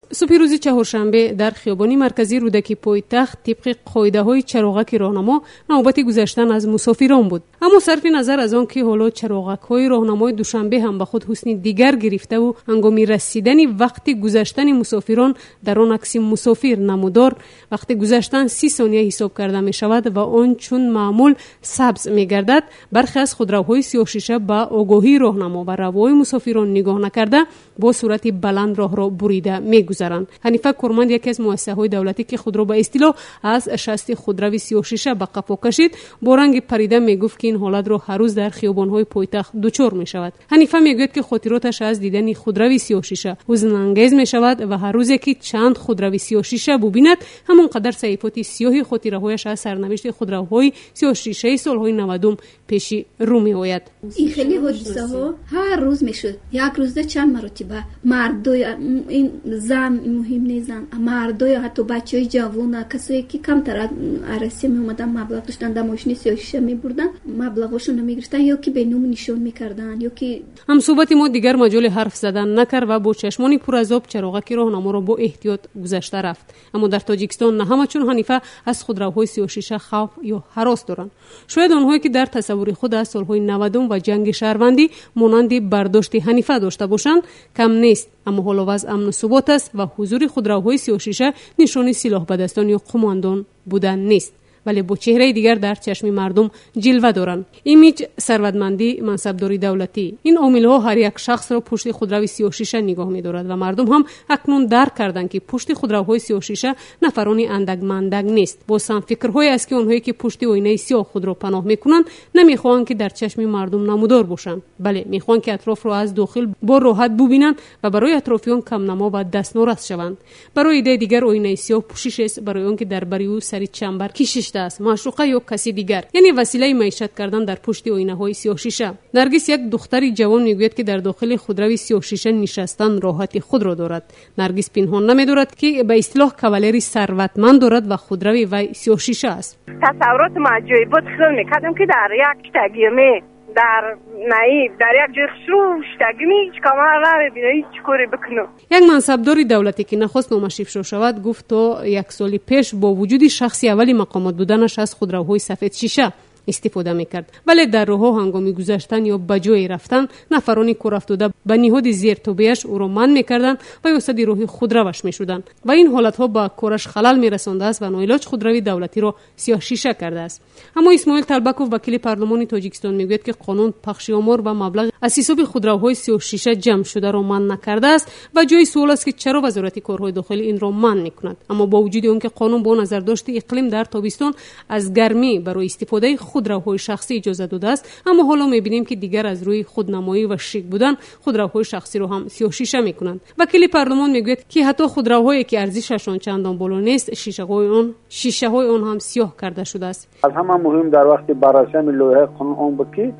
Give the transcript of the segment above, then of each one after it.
صبح روز چهارشنبه در خیابان مرکزی رودکی پایتخت طبق قاعده‌های چراغک راهنما نوبت گذشتن از مسافران بود. اما صرف نظر از آن که حالا چراغک‌های راهنمای دوشنبه هم به خود حسن دیگر گرفته و هنگام رسیدن وقت گذشتن مسافران در آن عکس مسافر نمودار وقت گذشتن 30 ثانیه حساب کرده می شود و آن چون معمول سبز می گردد، برخی از خودروهای سیاه‌شیشه با آگاهی راهنما و روای مسافران نگاه نکرده با صورت بلند راه را بریده می گذرند. حنیفه کورمند یکی از مؤسسه‌های دولتی که خود را به اصطلاح از شست خودروی سیاه‌شیشه به قفا کشید با رنگ پریده می گفت که این حالت را هر روز در خیابان‌های پایتخت دچار می شود. حنیفه می گوید که خاطراتش از دیدن خودروی سیاه‌شیشه حزن انگیز می شود و هر روز که چند خودروی سیاه‌شیشه ببیند همونقدر صحیفات سیاه خاطره‌هایش از سرنوشت خودروهای سیاه‌شیشه سال‌های 90 پیش رو می آید. این خیلی حادثه ها هر روز میشد. یک روزه چند مرتبه مردای این زن مهم نیستن، مردای حتی بچهای جوان کسایی که کمتر عرصه می اومدن مبلغ داشتن در ماشین سیاه‌شیشه می بردن مبلغشون میگرفتن یا که به نام نشون میکردن یا که هم صحبت ما دیگر مجال حرف زدن نکرد و با چشمانی پر از آب چراغک راهنما را با احتیاط گذشته رفت. اما در تاجیکستان نه همه چون حنیفه از خودروهای سیاه‌شیشه خوف یا هراس دارند. شاید آنهایی که در تصور خود از سالهای 90 و جنگ شهروندی مانند برداشت حنیفه داشته باشند کم نیست، اما حال و وضع امن و ثبات است و حضور خودروهای سیاه‌شیشه نشانی سلاح به دستان یا قماندان بودن نیست، ولی با چهره دیگر در چشم مردم جلوه دارند. ایمیج، ثروتمندی، منصبداری دولتی، این عامل‌ها هر یک شخص را پشت خودروی سیاه‌شیشه نگاه می‌دارد و مردم هم اکنون درک کردند که پشت خودروهای سیاه‌شیشه نفرانی اندک مندک نیست. با سم فکرهای است که آنهایی که پشت آینه سیاه خود را پناه می‌کنند نمی‌خواهند که در چشم مردم نمودار باشند، بله می‌خواهند که اطراف را از داخل با راحت ببینند و برای اطرافیان کم نما و دستنورس شوند. برای ایده دیگر آینه سیاه پوشش است برای آنکه در بر او سری چنبر کشیده است، معشوقه یا کسی دیگر، یعنی وسیله معیشت کردن در پشت آینه‌های سیاه‌شیشه. نرگس یک دختری جوان میگوید که در داخل خودروی سیاه‌شیشه نشستن راحتی خود را دارد. نرگس پنهان نمی‌دارد که به اصطلاح کاولری ثروتمند دارد و خودروی وی سیاه‌شیشه است. تصورات عجیبی بود خیال می‌کردم که در یک تگیمه در نایب در یک جای خسرو شتگمی هیچ کامل نمی‌بینه هیچ کاری بکنه. یک منصبدار دولتی که نخواست نامش افشا شود گفت تا یک سال پیش با وجود شخصی اولی مقامات بودنش از خودروهای سفید شیشه استفاده میکرد، ولی در راه‌ها هنگامی گذشتن یا به جای رفتن نفرانی کور افتاده به نهاد زیر توبه‌اش او را منع میکردند و یا صد راه خودروش میشدند و این حالت‌ها به کارش خلل میرسانده است و ناعلاج خودروی دولتی را سیاه شیشه کرده است. اما اسماعیل طلبکوف وکیل پارلمان تاجیکستان میگوید که قانون پخش آمار و مبلغ از حساب خودروهای سیاه شیشه جمع شده را منع نکرده است و جای سوال است که چرا وزارت کارهای داخلی این را منع میکند. اما با وجود آنکه قانون با نظر داشته اقلیم در تابستان از گرمی برای استفاده خودروهای شخصی اجازه داده است، اما حالا می‌بینیم که دیگر از روی خودنمایی و شیک بودن خودروهای شخصی رو هم سیاه شیشه می‌کنند. وکیل پارلمان میگوید که حتی خودروهایی که ارزششان چندان بالا نیست شیشه‌های آن هم سیاه کرده شده است. از همه مهم در وقت بررسی لایحه قانون آن بود که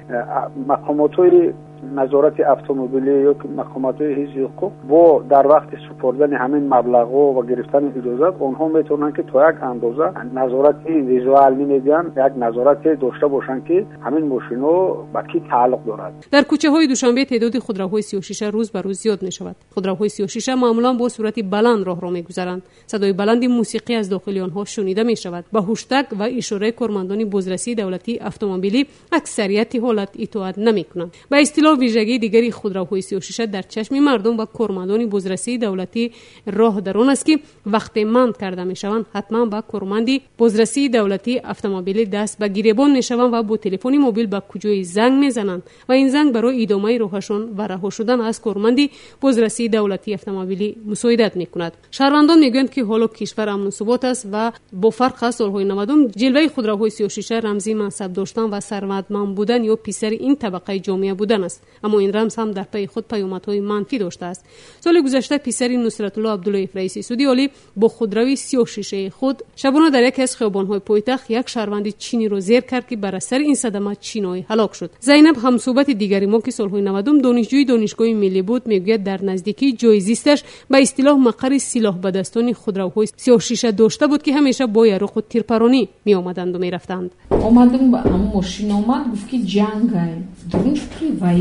مقامات‌های نظارت اتومبیلی یا مقامات حفظ حقوق با در وقت سپردن همین مبلغ‌ها و گرفتن اجازه اونها میتونن که تا یک اندازه نظارت ویزوال میگن یک نظارت داشته باشن که همین ماشینا با کی تعلق دارد. در کوچه‌های دوشنبه تعداد خودروهای سیاه شیشه روز به روز زیاد می‌شود. خودروهای سیاه شیشه معمولاً با صورت بلند راه را می‌گذرند. صدای بلند موسیقی از داخل آنها شنیده می‌شود. با هشدار و اشاره کارمندان بازرسی دولتی اتومبیلی اکثریت حالت اطاعت نمی‌کنند. با اصطلاح ویژگی دیگری خودروهای سیاه شیشه در چشم مردم و کارمندان بازرسی دولتی راه در آن است که وقتی مند کرده میشوند حتما با کارمندی بازرسی دولتی اتومبیلی دست به گریبان میشوند و با تلفن موبیل به کجای زنگ میزنند و این زنگ برای ادامه راهشون و رها شدن از کارمندی بازرسی دولتی اتومبیلی مساعدت میکند. شهروندان میگویند که حالا کشور امن و ثبات است و با فرق از سالهای 90 جلوه خودروهای سیاه شیشه رمزی منصب داشتن و ثروتمند بودن یا پیسر این طبقه جامعه بودن است، اما این رمز هم در پی خود پیامدهای منفی داشته است. سال گذشته پسر نصرت الله عبدالله رئیس سودی عالی با خودروی سیاه شیشه خود شبانه در یکی از خیابان‌های پایتخت یک شهروند چینی را زیر کرد که بر اثر این صدمه چینی هلاک شد. زینب همصحبت دیگری ما که سالهای 90 دانشجوی دانشگاه ملی بود میگوید در نزدیکی جای زیستش به اصطلاح مقر سلاح به دستان خودروهای سیاه شیشه داشته بود که همیشه با یارق و تیرپرانی می آمدند و می رفتند. اومدم با ماشین اومد گفت که جنگ است. درون فکری وای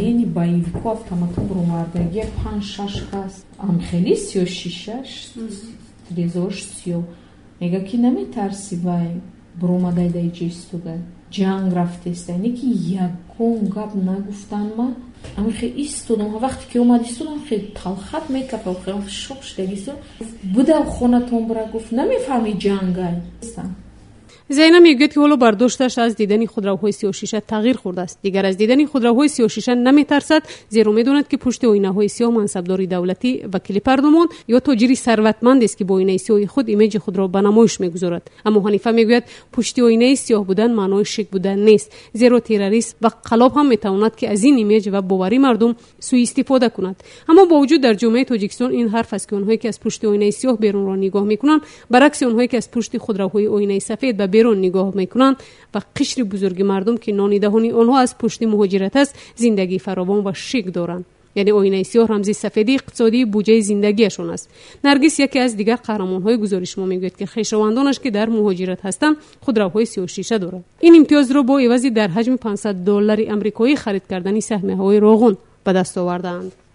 ини боевику автоматом бромардагер 5-6 кас амхели 36 трезош 30 мега ки наметарси вай бромадай дай ҷистуда ҷанг рафтестани ки ягон гап нагуфтан ма амхе истудам вақте ки омад истудам хе талхат мекапа хе шок штагису будам хонатон бра гуфт намефаҳми ҷангай زینب میگوید که ولو برداشتش از دیدن خودروهای 36 تغییر خورده است. دیگر از دیدن خودروهای 36 نمیترسد، زیرا میدوند که پشت آینه‌های سیاه منصبدار دولتی، وکیل پارلمان یا تاجری ثروتمند است که با آینه سیاه خود ایمیج خود را به نمایش میگذارد. اما حنیفه میگوید پشت آینه سیاه بودن معنای شیک بودن نیست، زیرا تروریست و قلاب هم میتواند که از این ایمیج و باوری مردم سوء استفاده کند. اما با وجود در جامعه تاجیکستان این حرف است که اونهایی که از پشت آینه سیاه بیرون را نگاه میکنند برعکس اونهایی که از پشت خودروهای آینه سفید بیرون نگاه میکنند و قشر بزرگ مردم که نان دهانی آنها از پشت مهاجرت است زندگی فراوان و شیک دارند. یعنی آینه سیاه رمز سفیدی اقتصادی بودجه زندگیشون است. نرگس یکی از دیگر قهرمان‌های گزارش ما میگوید که خویشاوندانش که در مهاجرت هستند خودروهای 36 دارند. این امتیاز را با عوضی در حجم $500 آمریکایی خرید کردن سهم‌های روغن به دست آوردند.